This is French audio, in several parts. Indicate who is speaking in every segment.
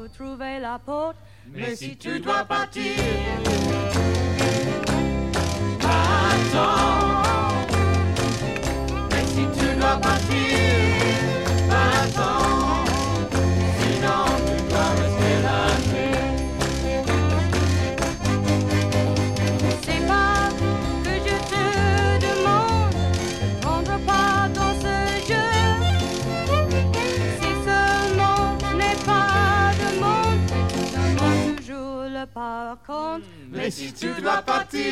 Speaker 1: trouver la porte.
Speaker 2: Mais si tu dois partir, attends. Mais si tu dois partir, attends. Sinon tu dois rester là.
Speaker 1: C'est pas que je te demande de prendre part dans ce jeu. Si seulement je n'ai pas de monde, donne-moi toujours le par contre.
Speaker 2: Mais si tu dois partir,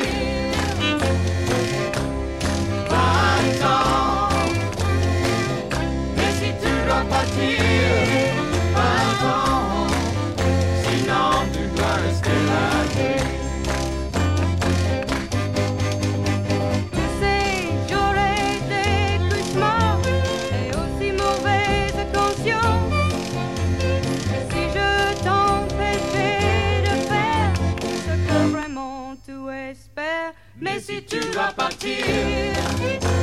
Speaker 2: attends. Mais si tu dois partir, attends. Sinon tu dois rester là.
Speaker 1: Tu sais, j'aurais des cauchemars et aussi mauvaise conscience. Si je t'empêchais de faire ce que vraiment tu espères.
Speaker 2: Mais si tu dois partir,